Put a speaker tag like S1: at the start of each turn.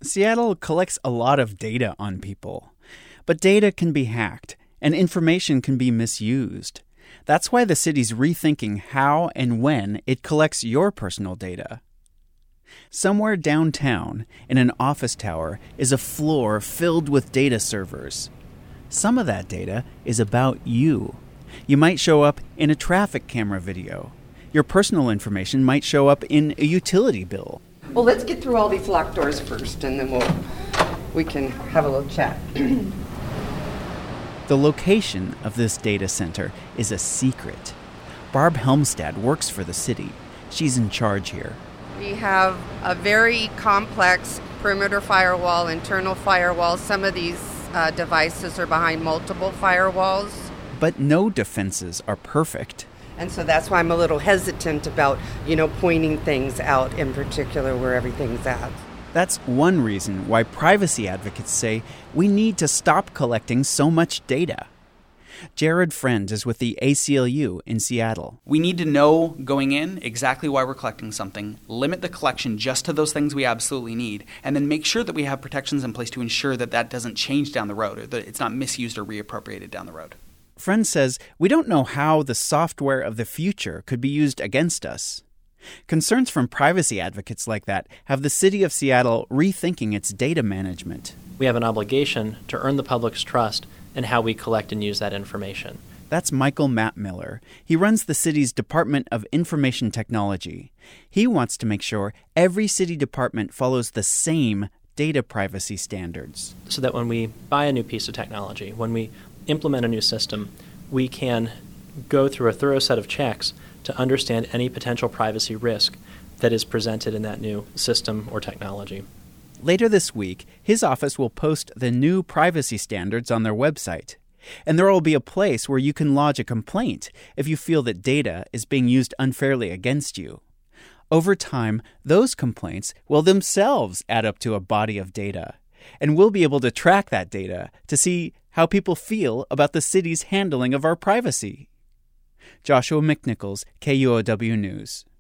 S1: Seattle collects a lot of data on people. But data can be hacked, and information can be misused. That's why the city's rethinking how and when it collects your personal data. Somewhere downtown, in an office tower, is a floor filled with data servers. Some of that data is about you. You might show up in a traffic camera video. Your personal information might show up in a utility bill.
S2: Well, let's get through all these locked doors first, and then we can have a little chat.
S1: The location of this data center is a secret. Barb Helmstad works for the city. She's in charge here.
S3: We have a very complex perimeter firewall, internal firewall. Some of these devices are behind multiple firewalls.
S1: But no defenses are perfect.
S2: And so that's why I'm a little hesitant about, pointing things out in particular where everything's at.
S1: That's one reason why privacy advocates say we need to stop collecting so much data. Jared Friend is with the ACLU in Seattle.
S4: We need to know going in exactly why we're collecting something, limit the collection just to those things we absolutely need, and then make sure that we have protections in place to ensure that that doesn't change down the road or that it's not misused or reappropriated down the road.
S1: Friend says we don't know how the software of the future could be used against us. Concerns from privacy advocates like that have the city of Seattle rethinking its data management.
S5: We have an obligation to earn the public's trust in how we collect and use that information.
S1: That's Michael Mattmiller. He runs the city's Department of Information Technology. He wants to make sure every city department follows the same data privacy standards.
S5: So that when we buy a new piece of technology, when we implement a new system, we can go through a thorough set of checks to understand any potential privacy risk that is presented in that new system or technology.
S1: Later this week, his office will post the new privacy standards on their website. And there will be a place where you can lodge a complaint if you feel that data is being used unfairly against you. Over time, those complaints will themselves add up to a body of data. And we'll be able to track that data to see how people feel about the city's handling of our privacy. Joshua McNichols, KUOW News.